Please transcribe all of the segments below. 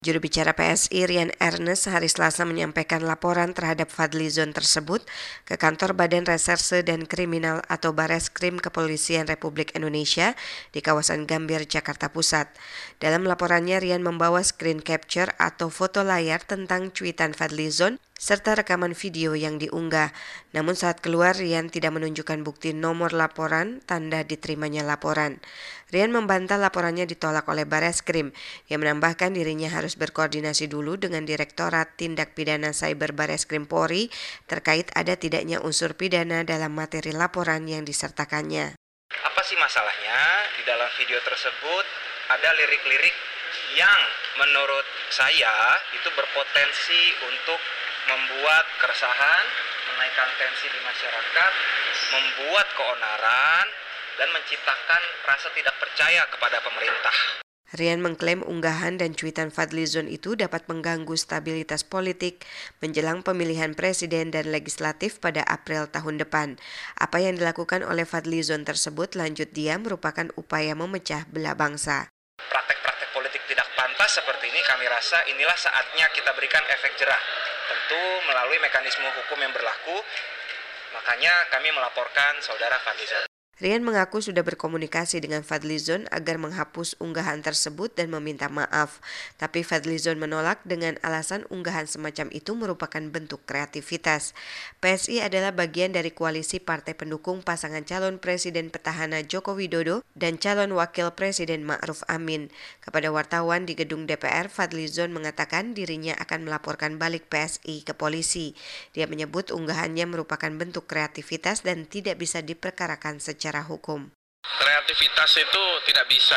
Juru bicara PSI Rian Ernest hari Selasa menyampaikan laporan terhadap Fadlizon tersebut ke kantor Badan Reserse dan Kriminal atau Bareskrim Kepolisian Republik Indonesia di kawasan Gambir, Jakarta Pusat. Dalam laporannya, Rian membawa screen capture atau foto layar tentang cuitan Fadlizon serta rekaman video yang diunggah. Namun saat keluar, Rian tidak menunjukkan bukti nomor laporan tanda diterimanya laporan. Rian membantah laporannya ditolak oleh Bareskrim yang menambahkan dirinya harus berkoordinasi dulu dengan Direktorat Tindak Pidana Cyber Bareskrim Polri terkait ada tidaknya unsur pidana dalam materi laporan yang disertakannya. Apa sih masalahnya? Di dalam video tersebut ada lirik-lirik yang menurut saya itu berpotensi untuk membuat keresahan, menaikkan tensi di masyarakat, membuat keonaran, dan menciptakan rasa tidak percaya kepada pemerintah. Rian mengklaim unggahan dan cuitan Fadlizon itu dapat mengganggu stabilitas politik menjelang pemilihan presiden dan legislatif pada April tahun depan. Apa yang dilakukan oleh Fadlizon tersebut, lanjut dia, merupakan upaya memecah belah bangsa. Praktek-praktek politik tidak pantas seperti ini kami rasa inilah saatnya kita berikan efek jerah. Tentu melalui mekanisme hukum yang berlaku, makanya kami melaporkan saudara Fadlizon. Rian mengaku sudah berkomunikasi dengan Fadlizon agar menghapus unggahan tersebut dan meminta maaf. Tapi Fadlizon menolak dengan alasan unggahan semacam itu merupakan bentuk kreativitas. PSI adalah bagian dari koalisi partai pendukung pasangan calon presiden petahana Joko Widodo dan calon wakil presiden Ma'ruf Amin. Kepada wartawan di gedung DPR, Fadlizon mengatakan dirinya akan melaporkan balik PSI ke polisi. Dia menyebut unggahannya merupakan bentuk kreativitas dan tidak bisa diperkarakan secara hukum. Kreativitas itu tidak bisa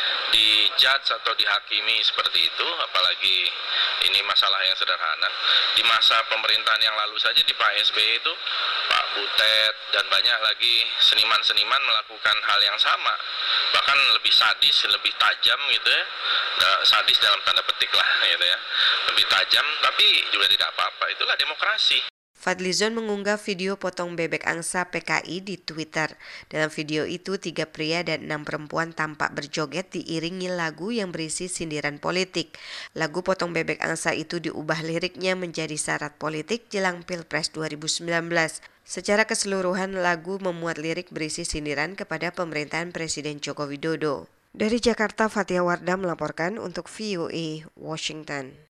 dijudge atau dihakimi seperti itu, apalagi ini masalah yang sederhana. Di masa pemerintahan yang lalu saja di Pak SBY itu, Pak Butet dan banyak lagi seniman-seniman melakukan hal yang sama, bahkan lebih sadis, lebih tajam gitu ya, sadis dalam tanda petik lah gitu ya, lebih tajam, tapi juga tidak apa-apa, itulah demokrasi. Fadlizon mengunggah video potong bebek angsa PKI di Twitter. Dalam video itu, 3 pria dan 6 perempuan tampak berjoget diiringi lagu yang berisi sindiran politik. Lagu potong bebek angsa itu diubah liriknya menjadi syarat politik jelang Pilpres 2019. Secara keseluruhan, lagu memuat lirik berisi sindiran kepada pemerintahan Presiden Joko Widodo. Dari Jakarta, Fatia Wardah melaporkan untuk VOA Washington.